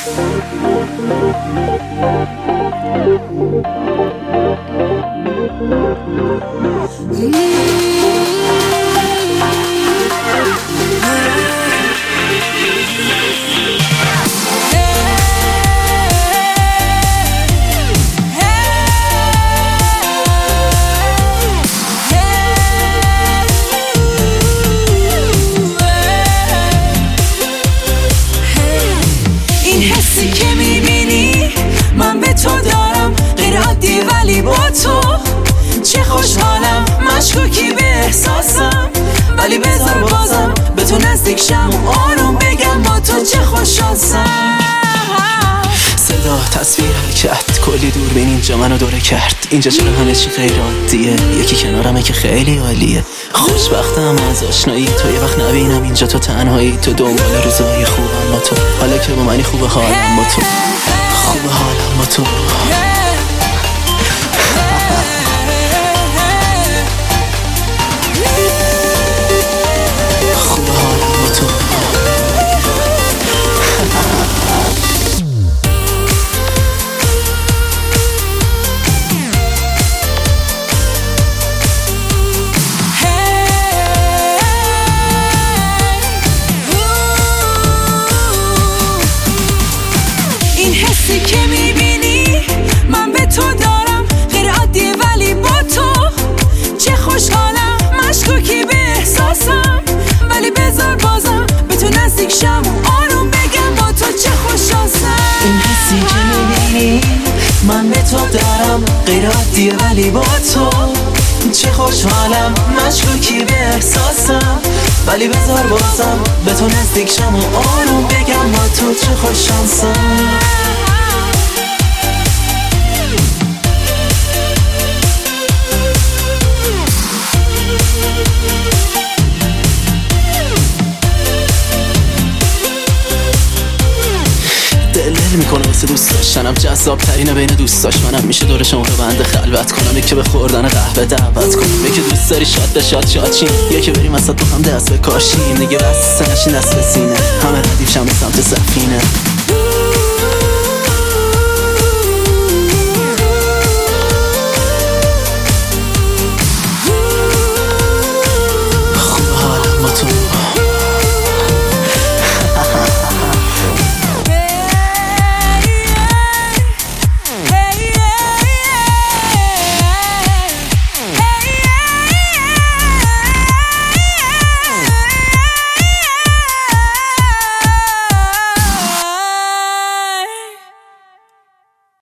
این حسی که میبینی من به تو دارم غیر عادی، ولی با تو چه خوشحالم. مشکوکی به احساسم، ولی بذار بازم به تو نزدیک شم و آروم بگم با تو چه خوشحالم. صدا، تصویر، حرکت، کلی دوربین اینجا منو دوره کرد. اینجا چرا همه چی غیر عادیه؟ یکی کنارمه که خیلی عالیه. خوشبختم از آشنایی تو، یه وقت نبینم اینجا تو تنهایی. تو دنبال روزای خوبم با تو، حالا که با منی خوبه حالم با تو، خوبه حالم با تو. خوبه حالم با تو. این حسی که میبینی من به تو دارم غیر عادیه، ولی با تو چه خوشحالم. مشکوکی به احساسم، ولی بذار بازم به تو نزدیک شم و آروم بگم با تو چه خوشحالم. این حسی که میبینی من به تو دارم غیر عادیه، ولی با تو چه خوشحالم. مشکوکی به احساسم، ولی بذار بازم به تو نزدیک شم و آروم بگم با تو چه خوشحالم. دل میکنه واسه دوست داشتنم، جذاب ترینه بین دوست داشت منم. میشه دور شما رو بنده خلوت کنم، یکی به خوردن قهوه دعوت کنم، یکی دوست داری شاد به شاد شیم، یکی بریم وسط با هم دست بکاشیم. دیگه بس نشین دست به سینه، همه ردیف شم به سمت سفینه.